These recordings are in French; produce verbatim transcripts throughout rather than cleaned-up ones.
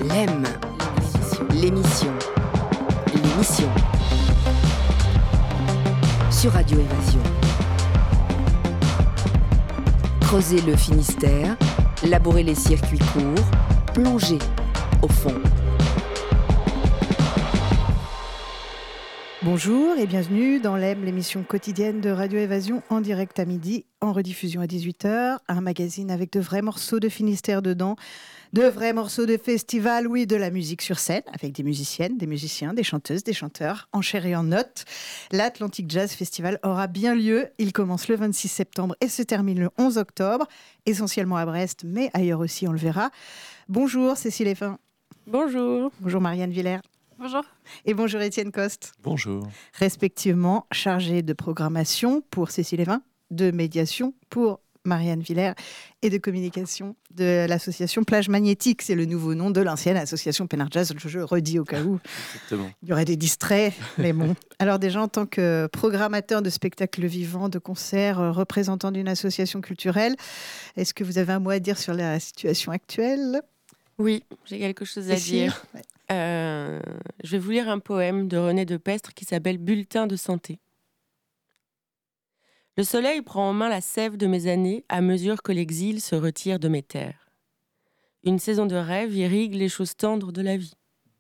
L'aime, l'émission, l'émission, sur Radio Évasion. Creuser le Finistère, labourer les circuits courts, plonger au fond. Bonjour et bienvenue dans l'Aime, l'émission quotidienne de Radio Évasion en direct à midi, en rediffusion à dix-huit heures. Un magazine avec de vrais morceaux de Finistère dedans, de vrais morceaux de festival, oui, de la musique sur scène, avec des musiciennes, des musiciens, des chanteuses, des chanteurs, en chair et en notes. L'Atlantic Jazz Festival aura bien lieu. Il commence le vingt-six septembre et se termine le onze octobre, essentiellement à Brest, mais ailleurs aussi, on le verra. Bonjour Cécile Effin. Bonjour. Bonjour Marianne Villers. Bonjour. Et bonjour Étienne Coste. Bonjour. Respectivement chargé de programmation pour Cécile Effin, de médiation pour Marianne Villers et de communication de l'association Plage Magnétique. C'est le nouveau nom de l'ancienne association Pénard Jazz, je redis au cas où Exactement. Il y aurait des distraits, mais bon. Alors déjà, en tant que programmateur de spectacles vivants, de concerts, euh, représentant d'une association culturelle, est-ce que vous avez un mot à dire sur la situation actuelle ? Oui, j'ai quelque chose à Cécile ? dire. Ouais. Euh, je vais vous lire un poème de René de Pestre qui s'appelle « Bulletin de santé ». Le soleil prend en main la sève de mes années à mesure que l'exil se retire de mes terres. Une saison de rêve irrigue les choses tendres de la vie.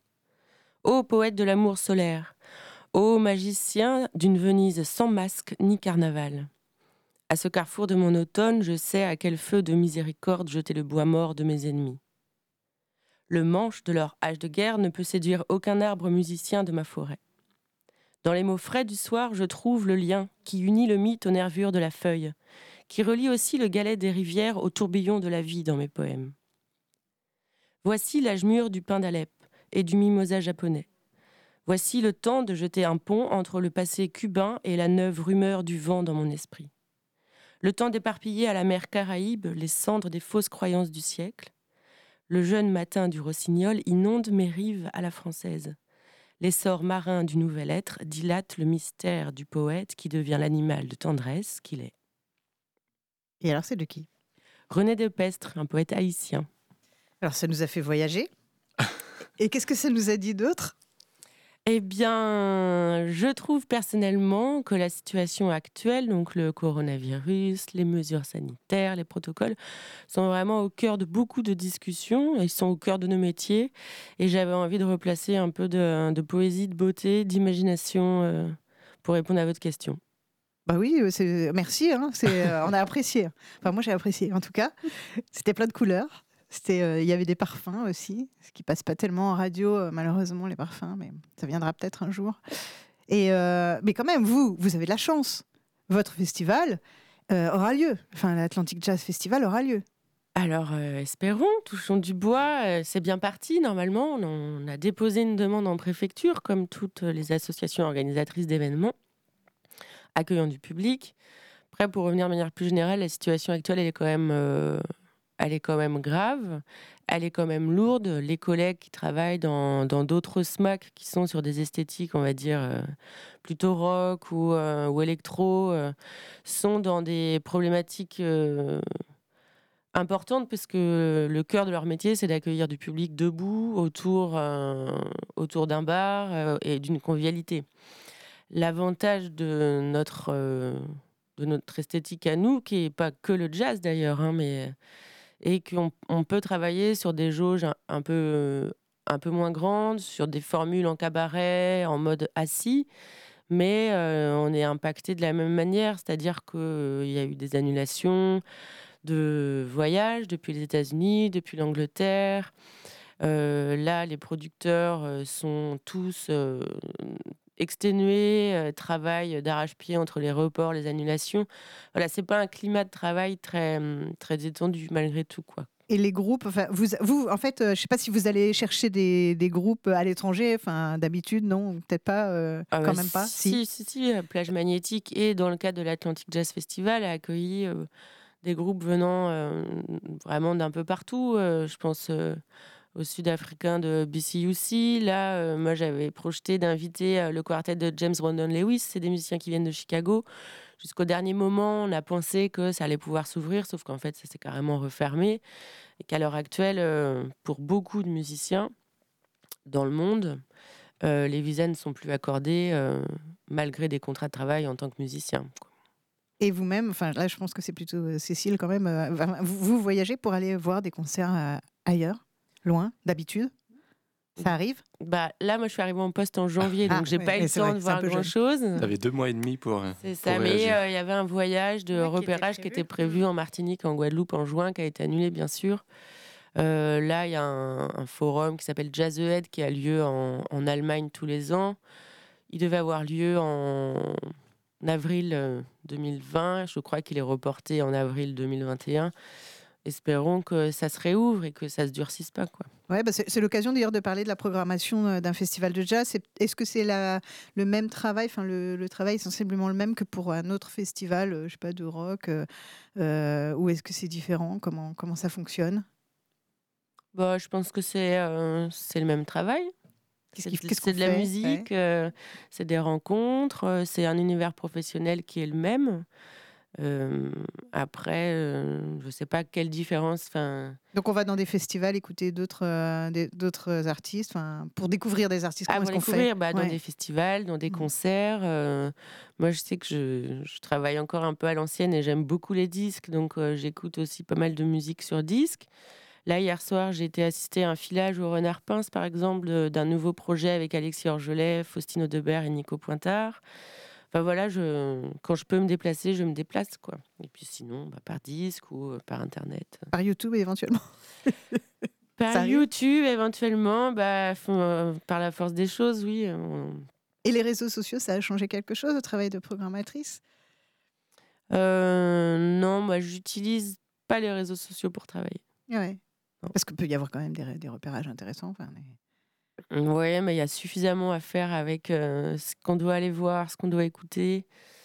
Ô poète de l'amour solaire, ô magicien d'une Venise sans masque ni carnaval. À ce carrefour de mon automne, je sais à quel feu de miséricorde jeter le bois mort de mes ennemis. Le manche de leur hache de guerre ne peut séduire aucun arbre musicien de ma forêt. Dans les mots frais du soir, je trouve le lien qui unit le mythe aux nervures de la feuille, qui relie aussi le galet des rivières au tourbillon de la vie dans mes poèmes. Voici l'âge mûr du pin d'Alep et du mimosa japonais. Voici le temps de jeter un pont entre le passé cubain et la neuve rumeur du vent dans mon esprit. Le temps d'éparpiller à la mer Caraïbe les cendres des fausses croyances du siècle. Le jeune matin du rossignol inonde mes rives à la française. L'essor marin du nouvel être dilate le mystère du poète qui devient l'animal de tendresse qu'il est. Et alors, c'est de qui ? René de Pestre, un poète haïtien. Alors, ça nous a fait voyager. Et qu'est-ce que ça nous a dit d'autre ? Eh bien, je trouve personnellement que la situation actuelle, donc le coronavirus, les mesures sanitaires, les protocoles, sont vraiment au cœur de beaucoup de discussions. Ils sont au cœur de nos métiers. Et j'avais envie de replacer un peu de, de poésie, de beauté, d'imagination euh, pour répondre à votre question. Bah oui, c'est... merci, hein. c'est... on a apprécié. Enfin, moi, j'ai apprécié. En tout cas, c'était plein de couleurs. C'était, euh, il y avait des parfums aussi, ce qui passe pas tellement en radio, euh, malheureusement, les parfums, mais ça viendra peut-être un jour. Et euh, mais quand même, vous, vous avez de la chance. Votre festival euh, aura lieu. Enfin, l'Atlantic Jazz Festival aura lieu. Alors, euh, espérons, touchons du bois, euh, c'est bien parti. Normalement, on, on a déposé une demande en préfecture, comme toutes les associations organisatrices d'événements, accueillant du public. Après, pour revenir de manière plus générale, la situation actuelle, elle est quand même... Euh, Elle est quand même grave, elle est quand même lourde. Les collègues qui travaillent dans, dans d'autres S M A C qui sont sur des esthétiques, on va dire, euh, plutôt rock ou, euh, ou électro, euh, sont dans des problématiques euh, importantes parce que le cœur de leur métier, c'est d'accueillir du public debout autour, euh, autour d'un bar euh, et d'une convivialité. L'avantage de notre, euh, de notre esthétique à nous, qui n'est pas que le jazz d'ailleurs, hein, mais... et qu'on on peut travailler sur des jauges un, un, peu, un peu moins grandes, sur des formules en cabaret, en mode assis, mais euh, on est impacté de la même manière, c'est-à-dire qu'il euh, y a eu des annulations de voyages depuis les États-Unis, depuis l'Angleterre. Euh, là, les producteurs euh, sont tous euh, exténués, euh, travaillent d'arrache-pied entre les reports, les annulations. Voilà, c'est pas un climat de travail très, très détendu malgré tout, quoi. Et les groupes, enfin, vous, vous, en fait, euh, je sais pas si vous allez chercher des, des groupes à l'étranger. Enfin, d'habitude, non, peut-être pas, euh, Ah quand bah même pas. Si, si, si, si, Plage Magnétique et dans le cadre de l'Atlantic Jazz Festival a accueilli euh, des groupes venant euh, vraiment d'un peu partout. Euh, je pense euh, au sud-africain de B C U C. Là, euh, moi, j'avais projeté d'inviter euh, le quartet de James Rondon Lewis. C'est des musiciens qui viennent de Chicago. Jusqu'au dernier moment, on a pensé que ça allait pouvoir s'ouvrir, sauf qu'en fait, ça s'est carrément refermé. Et qu'à l'heure actuelle, euh, pour beaucoup de musiciens dans le monde, euh, les visas ne sont plus accordés euh, malgré des contrats de travail en tant que musicien, quoi. Et vous-même, enfin là je pense que c'est plutôt euh, Cécile quand même, euh, vous, vous voyagez pour aller voir des concerts euh, ailleurs, loin, d'habitude? Ça arrive? Bah, là, moi, je suis arrivée en poste en janvier, donc Ah, j'ai ouais, pas eu ouais, le c'est temps vrai, de c'est un voir peu jeune. grand-chose. T'avais deux mois et demi pour. euh, C'est pour ça, mais réagir. euh, il y avait un voyage de Ouais, qui était repérage qui prévu. était prévu en Martinique, en Guadeloupe, en juin, qui a été annulé, bien sûr. Euh, là, il y a un, un forum qui s'appelle Jazz Ahead qui a lieu en, en Allemagne tous les ans. Il devait avoir lieu en avril euh, deux mille vingt. Je crois qu'il est reporté en avril deux mille vingt et un. Espérons que ça se réouvre et que ça se durcisse pas, quoi. Ouais, bah c'est, c'est l'occasion d'ailleurs de parler de la programmation euh, d'un festival de jazz. C'est, est-ce que c'est la, le même travail, enfin le, le travail est sensiblement le même que pour un autre festival, euh, je sais pas, de rock, euh, euh, ou est-ce que c'est différent? Comment, comment ça fonctionne? Bah, je pense que c'est euh, c'est le même travail. Qu'est-ce C'est qu'il- de, qu'est-ce c'est qu'on de la fait? musique, Ouais. euh, c'est des rencontres, euh, c'est un univers professionnel qui est le même. Euh, après, euh, je sais pas quelle différence. Enfin, Donc on va dans des festivals écouter d'autres euh, des- d'autres artistes, enfin pour découvrir des artistes. ah, Comment pour est-ce qu'on fait? découvrir, bah, dans Ouais. des festivals, dans des Mm. concerts. euh, moi, je sais que je, je travaille encore un peu à l'ancienne et j'aime beaucoup les disques, donc euh, j'écoute aussi pas mal de musique sur disque. Là, hier soir, j'ai été assister à un filage au Renard Pince, par exemple, de- d'un nouveau projet avec Alexis Orgelet, Faustine Audebert et Nico Pointard. Enfin voilà, je, quand je peux me déplacer, je me déplace, quoi. Et puis sinon, bah, par disque ou euh, par Internet. Par YouTube éventuellement. Par Ça arrive YouTube, éventuellement, bah, f- euh, par la force des choses, oui. on- Et les réseaux sociaux, ça a changé quelque chose au travail de programmatrice? Euh, non, moi, j'utilise pas les réseaux sociaux pour travailler. Ouais. Non. Parce qu'il peut y avoir quand même des, ré- des repérages intéressants. Enfin, les- Oui, mais il y a suffisamment à faire avec euh, ce qu'on doit aller voir, ce qu'on doit écouter.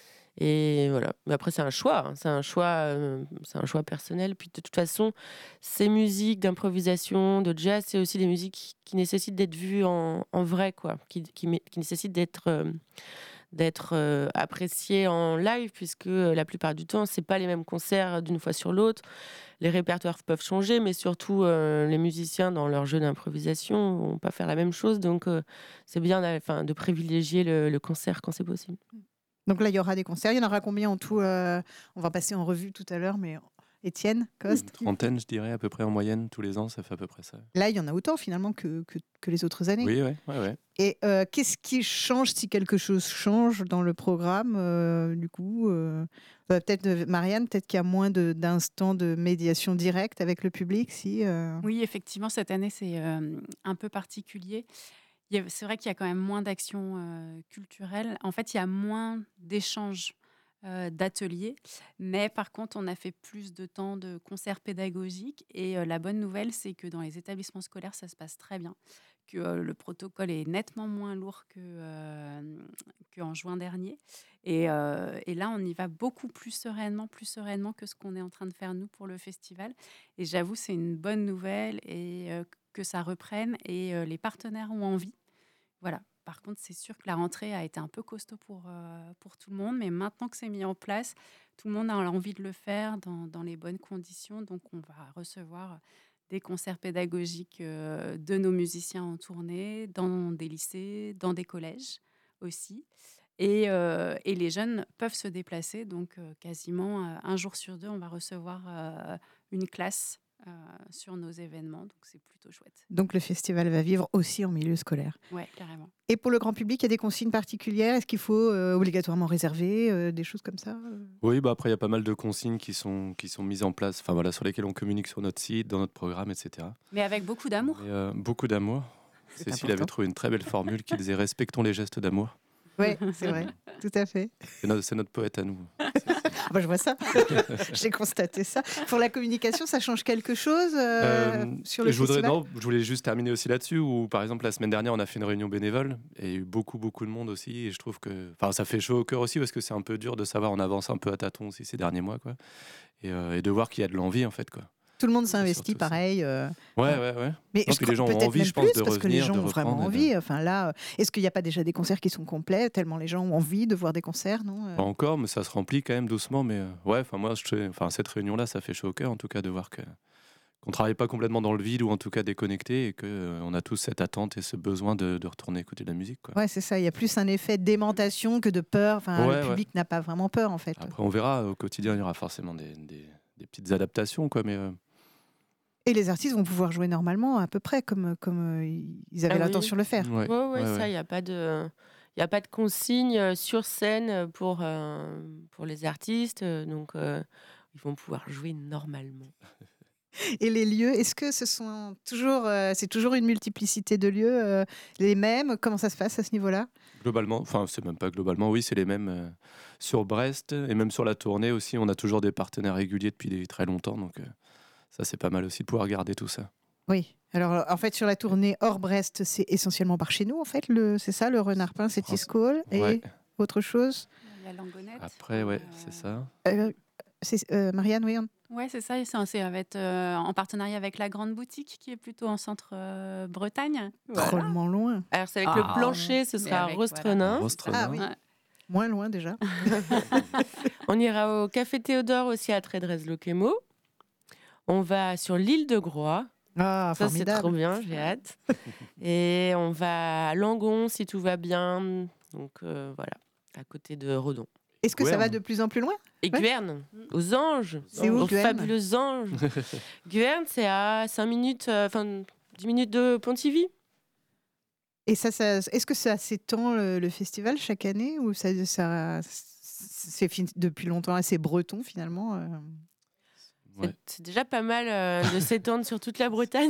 Et voilà. Mais après, c'est un choix. hein. C'est un choix, euh, c'est un choix personnel. Puis de toute façon, ces musiques d'improvisation, de jazz, c'est aussi des musiques qui, qui nécessitent d'être vues en, en vrai, quoi. Qui, qui, mé- qui nécessitent d'être euh, d'être euh, appréciées en live, puisque euh, la plupart du temps, c'est pas les mêmes concerts d'une fois sur l'autre. Les répertoires peuvent changer, mais surtout euh, les musiciens dans leur jeu d'improvisation vont pas faire la même chose. Donc, euh, c'est bien d'a- enfin, de privilégier le, le concert quand c'est possible. Donc là, il y aura des concerts. Il y en aura combien en tout? euh, On va passer en revue tout à l'heure, mais Étienne Une Coste, trentaine, je dirais, à peu près en moyenne, tous les ans, ça fait à peu près ça. là, il y en a autant finalement que, que, que les autres années. Oui, ouais, ouais, ouais. Et euh, qu'est-ce qui change si quelque chose change dans le programme euh, du coup euh, euh, peut-être euh, Marianne, peut-être qu'il y a moins de, d'instants de médiation directe avec le public si. euh, Oui, effectivement, cette année, c'est euh, un peu particulier. Il y a- C'est vrai qu'il y a quand même moins d'actions euh, culturelles. En fait, il y a moins d'échanges, euh, d'ateliers. Mais par contre, on a fait plus de temps de concerts pédagogiques. Et euh, la bonne nouvelle, c'est que dans les établissements scolaires, ça se passe très bien. Que euh, le protocole est nettement moins lourd que, euh, qu'en juin dernier. Et, euh, et là, on y va beaucoup plus sereinement, plus sereinement que ce qu'on est en train de faire nous pour le festival. Et j'avoue, c'est une bonne nouvelle et euh, que ça reprenne. Et euh, les partenaires ont envie. Voilà. Par contre, c'est sûr que la rentrée a été un peu costaud pour, euh, pour tout le monde. Mais maintenant que c'est mis en place, tout le monde a envie de le faire dans, dans les bonnes conditions. Donc, on va recevoir des concerts pédagogiques euh, de nos musiciens en tournée, dans des lycées, dans des collèges aussi. Et, euh, et les jeunes peuvent se déplacer. Donc, euh, quasiment euh, un jour sur deux, on va recevoir euh, une classe euh, sur nos événements. Donc, c'est plutôt chouette. Donc le festival va vivre aussi en milieu scolaire. Ouais, carrément. Et pour le grand public, il y a des consignes particulières? Est-ce qu'il faut euh, obligatoirement réserver euh, des choses comme ça euh Oui, bah après, il y a pas mal de consignes qui sont, qui sont mises en place, enfin voilà, sur lesquelles on communique sur notre site, dans notre programme, et cetera. Mais avec beaucoup d'amour. Mais, euh, beaucoup d'amour. C'est Cécile important. avait trouvé une très belle formule qui disait respectons les gestes d'amour. Oui, c'est vrai, tout à fait. C'est notre, c'est notre poète à nous. Ah bah, je vois ça, j'ai constaté ça. Pour la communication, ça change quelque chose euh, Euh, sur le je voudrais, festival? non, je voulais juste terminer aussi là-dessus, où par exemple la semaine dernière on a fait une réunion bénévole et il y a eu beaucoup beaucoup de monde aussi, et je trouve que, enfin, ça fait chaud au cœur aussi parce que c'est un peu dur de savoir, on avance un peu à tâtons aussi ces derniers mois, quoi, et, euh, et de voir qu'il y a de l'envie en fait, quoi. Tout le monde s'investit pareil. Euh... Ouais, ouais, ouais. Mais non, je puis les gens ont peut-être envie, même je pense, plus, de parce que les revenir, gens de ont vraiment reprendre. envie. De... Enfin là, est-ce qu'il n'y a pas déjà des concerts qui sont complets, tellement les gens ont envie de voir des concerts, non euh... Pas encore, mais ça se remplit quand même doucement. Mais euh, ouais, enfin moi, je... enfin cette réunion-là, ça fait chaud au cœur, en tout cas, de voir que qu'on travaille pas complètement dans le vide ou en tout cas déconnecté et que euh, on a tous cette attente et ce besoin de, de retourner écouter de la musique. Quoi. Ouais, c'est ça. Il y a plus un effet d'aimantation que de peur. Enfin, ouais, le public ouais. n'a pas vraiment peur, en fait. Après, on verra. Au quotidien, il y aura forcément des, des, des petites adaptations, quoi. Mais euh... et les artistes vont pouvoir jouer normalement, à peu près comme comme euh, ils avaient ah, l'intention oui. de le faire. Ouais, ouais, ouais, ouais ça, il n'y a pas de. Il n'y a pas de consigne sur scène pour, euh, pour les artistes, donc euh, ils vont pouvoir jouer normalement. Et les lieux, est-ce que ce sont toujours, euh, c'est toujours une multiplicité de lieux, euh, les mêmes? Comment ça se passe à ce niveau-là? Globalement, enfin c'est même pas globalement, oui, c'est les mêmes euh, sur Brest et même sur la tournée aussi. On a toujours des partenaires réguliers depuis des, très longtemps, donc euh, ça c'est pas mal aussi de pouvoir garder tout ça. Oui. Alors en fait sur la tournée hors Brest, c'est essentiellement par chez nous en fait. Le, c'est ça, le Renard Peint, c'est Tiscol et ouais. autre chose. La Langonette. Après, ouais, euh... c'est ça. Euh, c'est, euh, Marianne, oui. On... Ouais, c'est ça. C'est, c'est avec, euh, en partenariat avec la Grande Boutique, qui est plutôt en centre euh, Bretagne. Voilà. Drôlement loin. Alors, c'est avec ah, le plancher, ce sera à Rostrenin. Voilà. Ah oui. Ouais. Moins loin déjà. On ira au Café Théodore aussi à Trédrez-Loquemo. On va sur l'île de Groix. Ah, ça, formidable. c'est trop bien, j'ai hâte. Et on va à Langon, si tout va bien. Donc, euh, voilà, à côté de Redon. Est-ce que Guerne. Ça va de plus en plus loin? Et ouais. Guerne, aux Anges, c'est où, aux Guerne fabuleux Anges. Guerne, c'est à cinq minutes, enfin euh, dix minutes de Pontivy. Et ça, ça, est-ce que ça s'étend le, le festival chaque année ou ça, ça c'est fin, depuis longtemps assez breton finalement euh... c'est, ouais. c'est déjà pas mal euh, de s'étendre sur toute la Bretagne.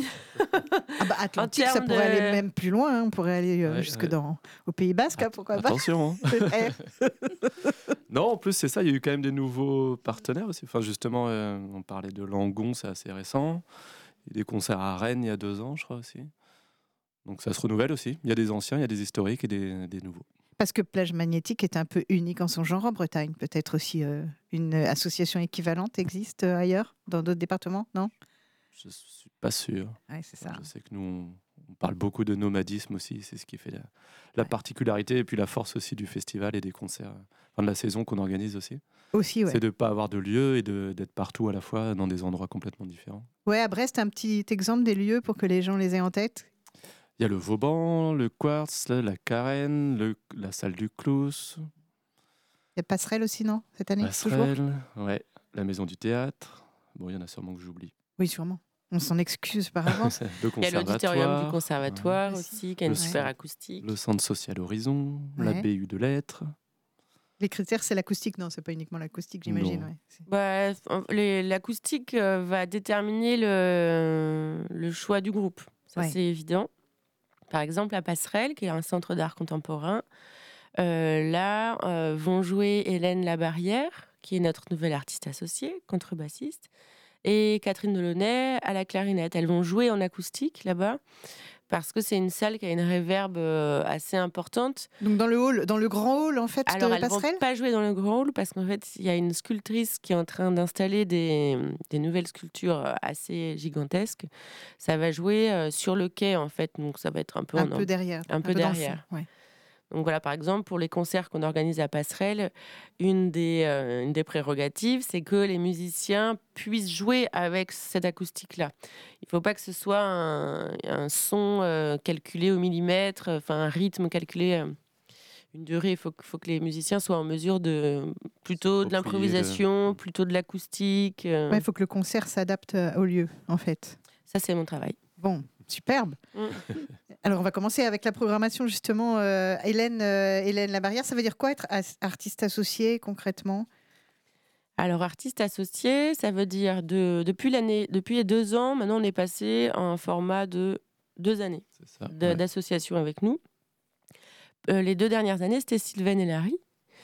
Ah bah Atlantique, ça pourrait de... aller même plus loin. Hein. On pourrait aller euh, ouais, jusque ouais. dans au Pays Basque, hein, pourquoi Attention, pas. Attention. Hein. Non, en plus c'est ça. Il y a eu quand même des nouveaux partenaires aussi. Enfin, justement, euh, on parlait de Langon, c'est assez récent. Il y a des concerts à Rennes il y a deux ans, je crois aussi. Donc ça se renouvelle aussi. Il y a des anciens, il y a des historiques et des, des nouveaux. Parce que Plage Magnétique est un peu unique en son genre en Bretagne. Peut-être aussi euh, une association équivalente existe euh, ailleurs, dans d'autres départements, non? Je ne suis pas sûr. Ouais, c'est ça. Je sais que nous, on, on parle beaucoup de nomadisme aussi. C'est ce qui fait la, la ouais. particularité et puis la force aussi du festival et des concerts, enfin de la saison qu'on organise aussi. Aussi, ouais. C'est de ne pas avoir de lieu et de, d'être partout à la fois dans des endroits complètement différents. Ouais, à Brest, un petit exemple des lieux pour que les gens les aient en tête. Il y a le Vauban, le Quartz, la Carène, le, la salle du Clous. Il y a Passerelle aussi, non, cette année? Passerelle, ouais. La maison du théâtre. Bon, il y en a sûrement que j'oublie. Oui, sûrement. On s'en excuse par avance. Le il y a l'auditorium du conservatoire ouais. aussi, qui a une le super ouais. acoustique. Le centre social Horizon, ouais. la B U de lettres. Les critères, c'est l'acoustique? Non, c'est pas uniquement l'acoustique, j'imagine. Ouais. Bah, les, l'acoustique euh, va déterminer le, le choix du groupe. Ça, ouais. c'est évident. Par exemple, la Passerelle, qui est un centre d'art contemporain, euh, là, euh, vont jouer Hélène Labarrière, qui est notre nouvelle artiste associée, contrebassiste, et Catherine Delaunay à la clarinette. Elles vont jouer en acoustique, là-bas, parce que c'est une salle qui a une réverb euh, assez importante. Donc dans le hall, dans le grand hall, en fait, Alors, de elles Passerelle? vont pas jouer dans le grand hall, parce qu'en fait, il y a une sculptrice qui est en train d'installer des, des nouvelles sculptures assez gigantesques. Ça va jouer euh, sur le quai, en fait, donc ça va être un peu... Un en, peu derrière. Un, un peu, peu derrière. Fond, ouais. Donc voilà, par exemple, pour les concerts qu'on organise à Passerelle, une des, euh, une des prérogatives, c'est que les musiciens puissent jouer avec cette acoustique-là. Il ne faut pas que ce soit un, un son euh, calculé au millimètre, enfin un rythme calculé, euh, une durée. Il faut, faut que les musiciens soient en mesure de plutôt de l'improvisation, de... plutôt de l'acoustique. Euh... Ouais, il faut que le concert s'adapte au lieu, en fait. Ça, c'est mon travail. Bon, superbe. Mm. Alors, on va commencer avec la programmation, justement. Euh, Hélène, euh, Hélène Labarrière, ça veut dire quoi être as- artiste associé, concrètement? Alors, artiste associé, ça veut dire de, depuis, l'année, depuis les deux ans, maintenant, on est passé à un format de deux années ça, de, ouais. d'association avec nous. Euh, les deux dernières années, c'était Sylvaine et Larry.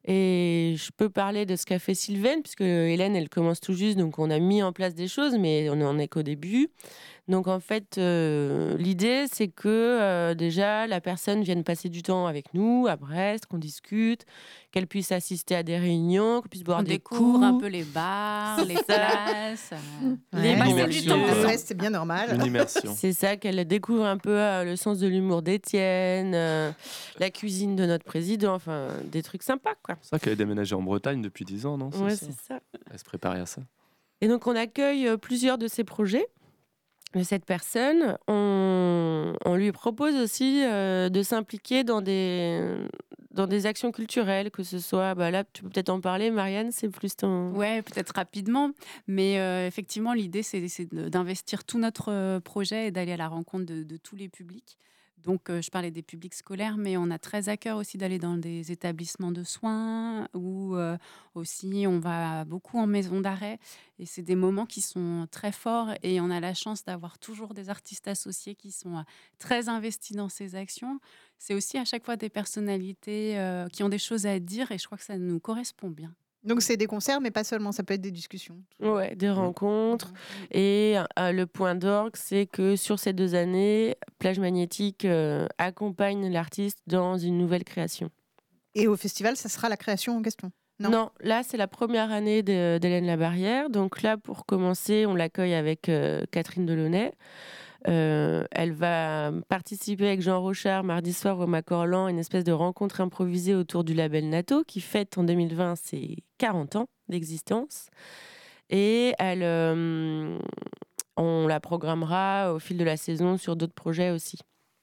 Et je peux parler de ce qu'a fait Sylvaine, puisque Hélène, elle commence tout juste, donc on a mis en place des choses, mais on n'en est qu'au début. Donc en fait, euh, l'idée, c'est que euh, déjà, la personne vienne passer du temps avec nous, à Brest, qu'on discute, qu'elle puisse assister à des réunions, qu'on puisse boire On des découvre coups. un peu les bars, les places. euh, Les Ouais, bons passer du temps lieux. à Brest, c'est bien normal. Une immersion. C'est ça, qu'elle découvre un peu euh, le sens de l'humour d'Étienne, euh, la cuisine de notre président, enfin, des trucs sympas, quoi. C'est vrai qu'elle est déménagée en Bretagne depuis dix ans, non? Ouais, ça c'est ça. Elle se préparait à ça. Et donc, on accueille euh, plusieurs de ces projets de cette personne. On, on lui propose aussi euh, de s'impliquer dans des, dans des actions culturelles, que ce soit, bah là, tu peux peut-être en parler, Marianne, c'est plus ton... Ouais, peut-être rapidement, mais euh, effectivement, l'idée, c'est, c'est de- d'investir tout notre euh, projet et d'aller à la rencontre de, de tous les publics. Donc, euh, je parlais des publics scolaires, mais on a très à cœur aussi d'aller dans des établissements de soins ou euh, aussi, on va beaucoup en maison d'arrêt. Et c'est des moments qui sont très forts et on a la chance d'avoir toujours des artistes associés qui sont euh, très investis dans ces actions. C'est aussi à chaque fois des personnalités euh, qui ont des choses à dire et je crois que ça nous correspond bien. Donc c'est des concerts, mais pas seulement, ça peut être des discussions. Ouais, des rencontres. Et euh, le point d'orgue, c'est que sur ces deux années, Plage Magnétique euh, accompagne l'artiste dans une nouvelle création. Et au festival, ça sera la création en question. Non. Non, là, c'est la première année de- d'Hélène Labarrière. Donc là, pour commencer, on l'accueille avec euh, Catherine Delaunay. Euh, elle va participer avec Jean Rochard mardi soir au Macorlan, une espèce de rencontre improvisée autour du label Nato qui fête en deux mille vingt ses quarante ans d'existence. Et elle, euh, on la programmera au fil de la saison sur d'autres projets aussi.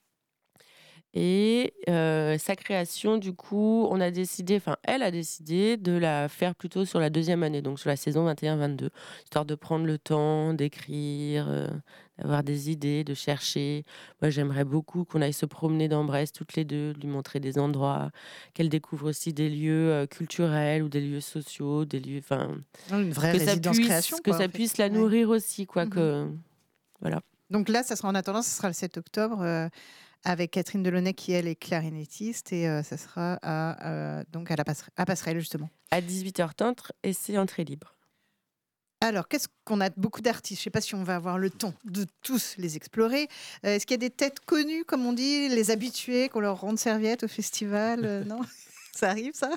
Et euh, sa création, du coup, on a décidé, enfin, elle a décidé de la faire plutôt sur la deuxième année, donc sur la saison vingt et un vingt-deux, histoire de prendre le temps d'écrire, euh, d'avoir des idées, de chercher. Moi, j'aimerais beaucoup qu'on aille se promener dans Brest toutes les deux, lui montrer des endroits, qu'elle découvre aussi des lieux euh, culturels ou des lieux sociaux, des lieux, enfin, Une vraie que ça résidence puisse, création. que quoi, ça en fait. puisse la Ouais. nourrir aussi, quoi. Mhm. Que voilà. Donc là, ça sera en attendant, ça sera le sept octobre euh, avec Catherine Delaunay qui, elle, est clarinettiste et euh, ça sera à, euh, donc à la passere- à Passerelle, justement. À dix-huit heures trente, et c'est entrée libre. Alors, qu'est-ce qu'on a beaucoup d'artistes? Je ne sais pas si on va avoir le temps de tous les explorer. Euh, est-ce qu'il y a des têtes connues, comme on dit, les habitués, qu'on leur rende serviette au festival? Euh, non. Ça arrive, ça?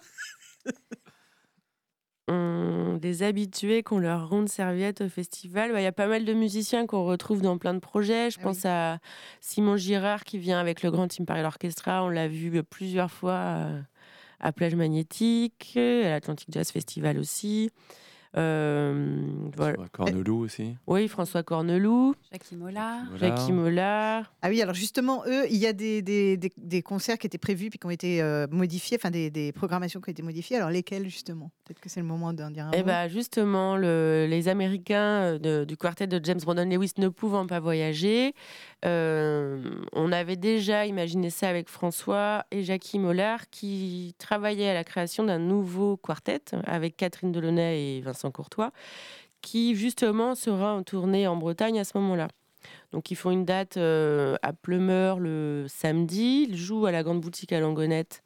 On- des habitués qu'on leur ronde serviette au festival. Il y a pas mal de musiciens qu'on retrouve dans plein de projets. Je Ah pense oui. à Simon Girard qui vient avec le Grand Imperial Orchestra. On l'a vu plusieurs fois euh, à Plage Magnétique, à l'Atlantic Jazz Festival aussi. Euh, voilà. Ouais, Corneloup aussi. Oui, François Corneloup, Jackie Mollard. Voilà. Jackie Mollard. Ah oui, alors justement, eux, il y a des, des, des- des concerts qui étaient prévus puis qui ont été euh, modifiés, enfin des, des programmations qui ont été modifiées. Alors lesquels, justement? Peut-être que c'est le moment d'en dire un Et mot. bah justement, le- les Américains euh, de- du quartet de James Brandon Lewis ne pouvant pas voyager, euh, on avait déjà imaginé ça avec François et Jackie Mollard qui travaillaient à la création d'un nouveau quartet avec Catherine Delaunay et Vincent Courtois, qui justement sera en tournée en Bretagne à ce moment-là. Donc ils font une date euh, à Pleumeur le samedi, ils jouent à la Grande Boutique à Langonette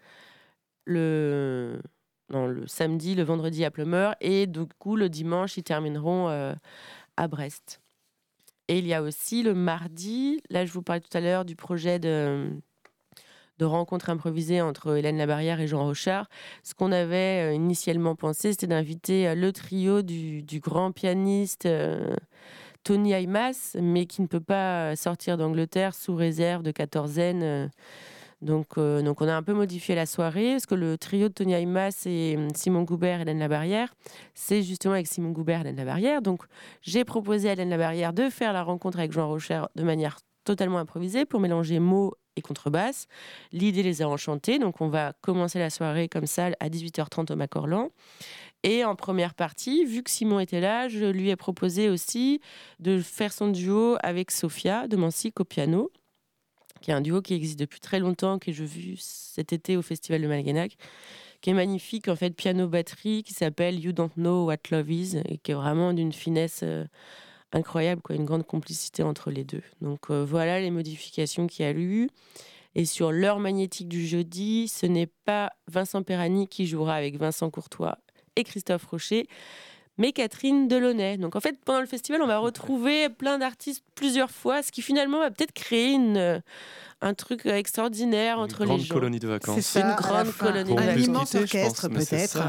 le... Non, le samedi, le vendredi à Pleumeur, et du coup, le dimanche, ils termineront euh, à Brest. Et il y a aussi le mardi, là, je vous parlais tout à l'heure du projet de, de rencontre improvisée entre Hélène Labarrière et Jean Rochard. Ce qu'on avait euh, initialement pensé, c'était d'inviter euh, le trio du, du grand pianiste euh, Tony Aymas, mais qui ne peut pas sortir d'Angleterre sous réserve de quatorzaine. euh, Donc, euh, donc, on a un peu modifié la soirée, parce que le trio de Tony Aymas et hum, Simon Goubert et Hélène Labarrière, c'est justement avec Simon Goubert et Hélène Labarrière. Donc, j'ai proposé à Hélène Labarrière de faire la rencontre avec Jean Rochard de manière totalement improvisée pour mélanger mots et contrebasse. L'idée les a enchantés, donc on va commencer la soirée comme ça à dix-huit heures trente au Macorlan. Et en première partie, vu que Simon était là, je lui ai proposé aussi de faire son duo avec Sophia de Mansic au piano, qui est un duo qui existe depuis très longtemps, que j'ai vu cet été au Festival de Malguenac, qui est magnifique, en fait, piano-batterie, qui s'appelle You Don't Know What Love Is, et qui est vraiment d'une finesse euh, incroyable, quoi, une grande complicité entre les deux. Donc euh, voilà les modifications qu'il y a eu. Et sur l'heure magnétique du jeudi, ce n'est pas Vincent Perani qui jouera avec Vincent Courtois et Christophe Rocher, mais Catherine Delaunay. Donc en fait, pendant le festival, on va retrouver plein d'artistes plusieurs fois, ce qui finalement va peut-être créer une, un truc extraordinaire une entre les gens. Une grande colonie de vacances. C'est ça, une grande colonie de un vacances. immense orchestre pense, peut-être.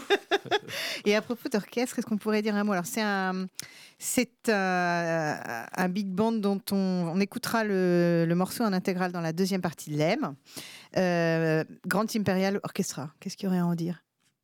Et à propos d'orchestre, est-ce qu'on pourrait dire un mot? Alors c'est un, c'est un, un big band dont on, on écoutera le, le morceau en intégral dans la deuxième partie de l'E M. Euh, Grand Imperial Orchestra. Qu'est-ce qu'il y aurait à en dire?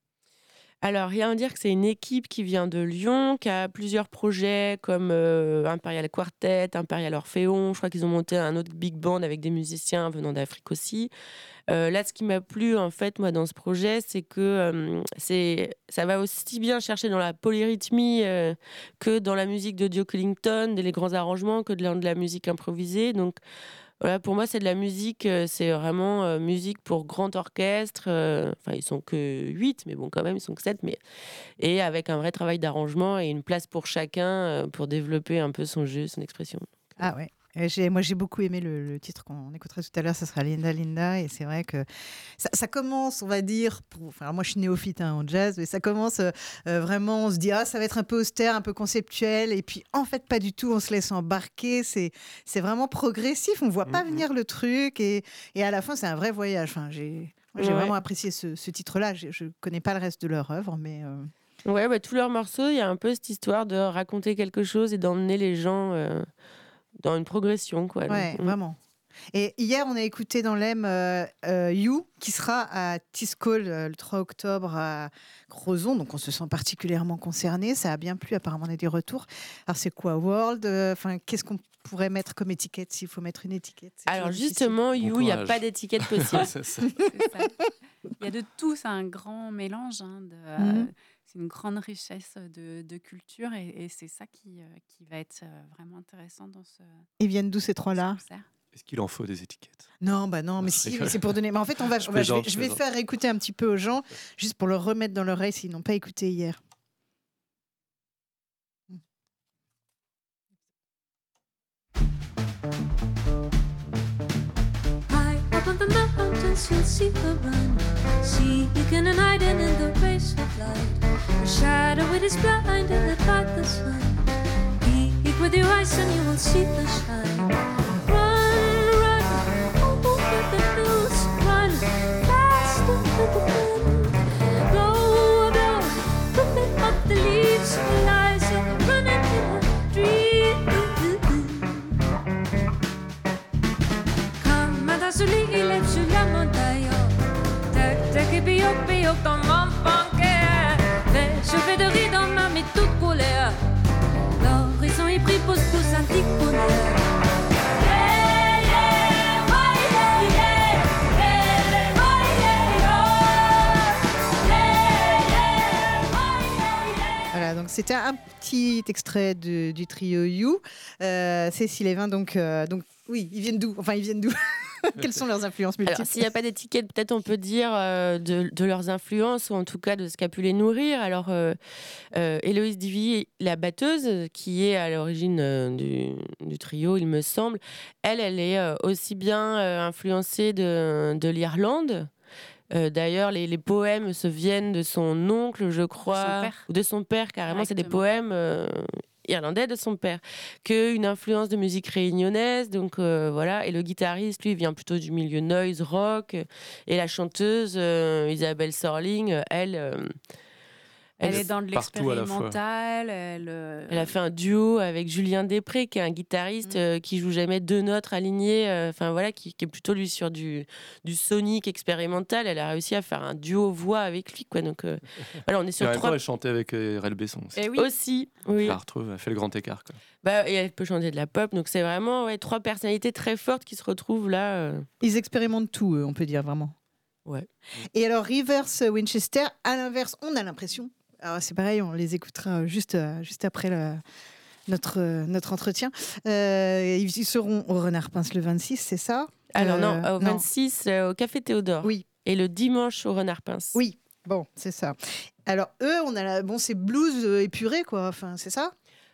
Alors, rien à dire que c'est une équipe qui vient de Lyon, qui a plusieurs projets comme euh, Imperial Quartet, Imperial Orphéon. Je crois qu'ils ont monté un autre big band avec des musiciens venant d'Afrique aussi. Euh, là, ce qui m'a plu, en fait, moi, dans ce projet, c'est que euh, c'est, ça va aussi bien chercher dans la polyrythmie euh, que dans la musique de Duke Ellington, des les grands arrangements, que de la, de la musique improvisée. Donc, voilà, pour moi, c'est de la musique, euh, c'est vraiment euh, musique pour grand orchestre. Euh, enfin, ils sont que huit, mais bon, quand même, ils sont que sept. Mais... Et avec un vrai travail d'arrangement et une place pour chacun euh, pour développer un peu son jeu, son expression. Ah ouais. Et j'ai, moi, j'ai beaucoup aimé le, le titre qu'on écoutera tout à l'heure, ça sera Linda Linda. Et c'est vrai que ça, ça commence, on va dire, pour, enfin, alors moi je suis néophyte hein, en jazz, mais ça commence euh, vraiment, on se dit, ah, ça va être un peu austère, un peu conceptuel. Et puis, en fait, pas du tout, on se laisse embarquer. C'est, c'est vraiment progressif, on ne voit pas venir le truc. Et, et à la fin, c'est un vrai voyage. Enfin, j'ai, moi, j'ai Ouais. vraiment apprécié ce, ce titre-là. Je ne connais pas le reste de leur œuvre, mais... Euh... Ouais, bah, tous leurs morceaux, il y a un peu cette histoire de raconter quelque chose et d'emmener les gens euh, dans une progression. Quoi. Ouais, Donc, vraiment. Et hier, on a écouté dans l'E M euh, euh, You, qui sera à Tiscol euh, le trois octobre à Crozon, donc on se sent particulièrement concerné. Ça a bien plu, apparemment, on a des retours. Alors, c'est quoi World? Enfin, qu'est-ce qu'on pourrait mettre comme étiquette, s'il faut mettre une étiquette? C'est Alors toujours justement, Bon You, il n'y a courage. pas d'étiquette possible. C'est ça. C'est ça. Il y a de tout, c'est un grand mélange. Hein, de, euh, Mhm. c'est une grande richesse de, de culture et, et c'est ça qui, euh, qui va être euh, vraiment intéressant dans ce, Ils viennent d'où ces ce trois-là? concert. Est-ce qu'il en faut des étiquettes? Non, bah non, mais Je si, rigole. mais c'est pour donner. Mais en fait, on va, Je on va- je, vais, plaisante, je je vais plaisante. faire écouter un petit peu aux gens, juste pour leur remettre dans l'oreille s'ils n'ont pas écouté hier. High up on the mountains, you'll see her run, seeking and hiding in the race of light. Her shadow it is blind in the dark the sun. Peek with your eyes and you will see the shine. Run, run, over the hills, run faster than the wind. Blow, blow, whipping up the leaves, Eliza, running in a dream. Soli il lève sur la montagne. Tac, tac, et puis hop, et hop, comme un banquet. Les cheveux de riz dans ma mais toute colère. L'horizon est pris, pose, pose un petit bonheur. Yeah, yeah, ouais, yeah, yeah. Yeah, yeah, ouais, yeah, yeah. Yeah, yeah, ouais, yeah, yeah. Voilà, donc c'était un petit extrait de- du trio You. Euh, Cécile Evin, donc, euh, donc oui, ils viennent d'où? Enfin, ils viennent d'où? Quelles sont leurs influences multiples? Alors, s'il n'y a pas d'étiquette, peut-être on peut dire euh, de, de leurs influences, ou en tout cas de ce qu'a pu les nourrir. Alors, euh, euh, Héloïse Divy, la batteuse, qui est à l'origine euh, du, du trio, il me semble, elle, elle est euh, aussi bien euh, influencée de, de l'Irlande. Euh, D'ailleurs, les, les poèmes se viennent de son oncle, je crois, Son père. ou de son père, carrément. C'est des Directement. poèmes euh, irlandais de son père. Qu'une influence de musique réunionnaise, donc euh, voilà. Et le guitariste, lui, vient plutôt du milieu noise rock. Et la chanteuse, euh, Isabelle Sorling, euh, elle, euh, Elle, elle, est dans de partout à la fois. l'expérimental. Elle, euh, elle a fait un duo avec Julien Després, qui est un guitariste Mm. euh, qui joue jamais deux notes alignées, euh, enfin voilà, qui, qui est plutôt lui sur du, du sonique expérimental. Elle a réussi à faire un duo voix avec lui, quoi. Donc euh, voilà, on est Et en sur même trois temps, elle chantait avec euh, R L Besson aussi. Et oui, aussi. Oui. Je la retrouve, elle fait le grand écart. Quoi. Bah, et elle peut chanter de la pop, donc c'est vraiment ouais, trois personnalités très fortes qui se retrouvent là. euh. Ils expérimentent tout, eux, on peut dire vraiment. Ouais. Et alors, Rivers Winchester, à l'inverse, on a l'impression. Alors, c'est pareil, on les écoutera juste, euh, juste après le- notre, euh, notre entretien. Euh, ils ils seront au Renard Pince le vingt-six, c'est ça? Alors Euh, non, au non. vingt-six, euh, au Café Théodore. Oui. Et le dimanche au Renard Pince. Oui, bon, c'est ça. Alors, eux, on a la... bon, c'est blues euh, épuré, quoi. Enfin, c'est ça?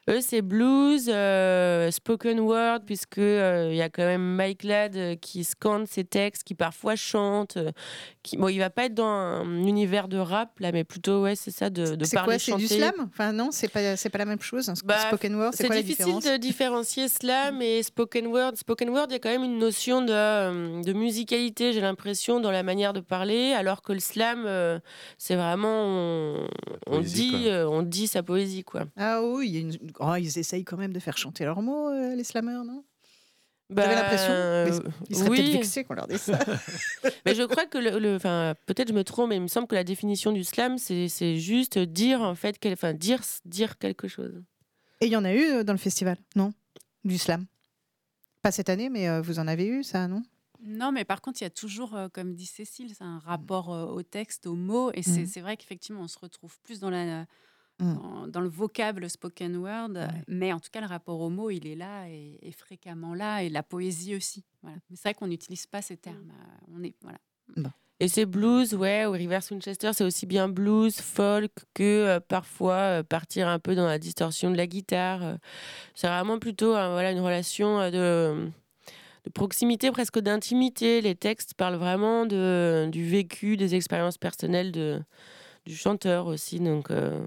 Eux, c'est blues, euh, spoken word, puisque euh, y a quand même Mike Ladd euh, qui scande ses textes, qui parfois chante. euh, qui... Bon, il va pas être dans un univers de rap, là, mais plutôt, ouais, c'est ça, de, de C'est parler, quoi, c'est chanter. du slam? Enfin non, c'est pas, c'est pas la même chose. Bah, Spoken word, c'est, c'est quoi la difficile différence? de différencier slam et spoken word. Spoken word, il y a quand même une notion de, euh, de musicalité, j'ai l'impression, dans la manière de parler, alors que le slam, euh, c'est vraiment on, on poésie, dit, quoi. euh, on dit sa poésie, quoi. Ah oui, il y a une... oh, ils essayent quand même de faire chanter leurs mots, euh, les slammers, non? Vous Bah, avez l'impression? Mais euh, ils seraient oui. peut-être vexés qu'on leur dise ça. Mais je crois que le, le- enfin, peut-être je me trompe, mais il me semble que la définition du slam, c'est, c'est juste dire en fait, quel, enfin, dire, dire quelque chose. Et il y en a eu euh, dans le festival, non? Du slam. Pas cette année, mais euh, vous en avez eu, ça, non? Non, mais par contre, il y a toujours, euh, comme dit Cécile, c'est un rapport euh, au texte, aux mots. Et c'est, Mhm. c'est vrai qu'effectivement, on se retrouve plus dans, la, Mhm. dans, dans le vocable spoken word. Ouais. Mais en tout cas, le rapport aux mots, il est là et, et fréquemment là. Et la poésie aussi. Voilà. Mais c'est vrai qu'on n'utilise pas ces termes. Euh, on est, voilà. Et c'est blues, ouais, ou Rivers Winchester, c'est aussi bien blues, folk, que euh, parfois euh, partir un peu dans la distorsion de la guitare. euh. C'est vraiment plutôt euh, voilà, une relation euh, de, de proximité, presque d'intimité. Les textes parlent vraiment de, du vécu, des expériences personnelles de, du chanteur aussi. Donc, euh,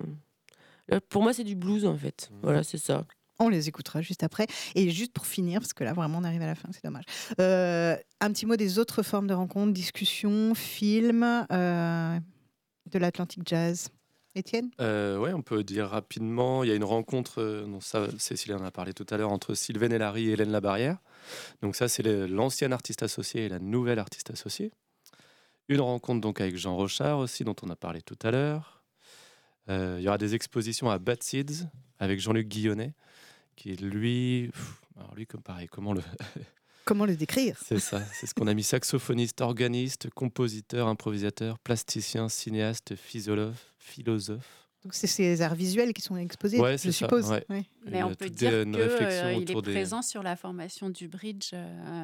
là, pour moi, c'est du blues, en fait. Voilà, c'est ça. On les écoutera juste après. Et juste pour finir, parce que là, vraiment, on arrive à la fin, c'est dommage. Euh, un petit mot des autres formes de rencontres, discussions, films, euh, de l'Atlantic Jazz. Étienne? Euh, ouais, on peut dire rapidement, il y a une rencontre, euh, non, ça, Cécile en a parlé tout à l'heure, entre Sylvain Elary et Hélène Labarrière. Donc ça, c'est le- l'ancienne artiste associée et la nouvelle artiste associée. Une rencontre donc avec Jean Rochard aussi, dont on a parlé tout à l'heure. Euh, il y aura des expositions à Bad Seeds avec Jean-Luc Guillonnet, qui lui, pff, alors lui comme pareil, comment le, Comment le décrire? c'est ça, c'est ce qu'on a mis, saxophoniste, organiste, compositeur, improvisateur, plasticien, cinéaste, philosophe, philosophe. Donc, c'est ces arts visuels qui sont exposés, Ouais, je c'est ça, suppose. ouais. Ouais. Il y Mais a on peut toute dire des- une qu'il réflexion il est autour des- présent sur la formation du bridge euh,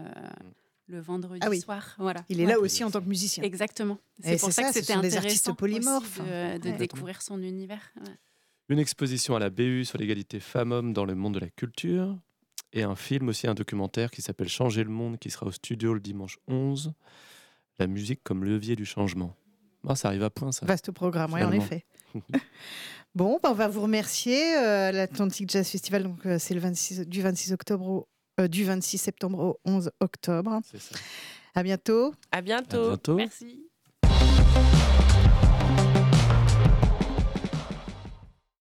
le vendredi Ah oui. soir. Voilà. Il est Ouais. là aussi en tant que musicien. Exactement. Et C'est pour c'est ça, ça, que ce c'était sont des artistes intéressant polymorphes. aussi de, de Ouais. découvrir son univers. Ouais. Une exposition à la B U sur l'égalité femmes-hommes dans le monde de la culture. Et un film aussi, un documentaire qui s'appelle Changer le monde, qui sera au studio le dimanche onze. La musique comme levier du changement. Ah, ça arrive à point, ça. Vaste programme, oui, en Finalement. effet. Bon, bah, on va vous remercier. Euh, L'Atlantic Jazz Festival, donc, euh, c'est le vingt-six, du vingt-six octobre au, euh, du vingt-six septembre au onze octobre. C'est ça. À bientôt. À bientôt. À bientôt. Merci.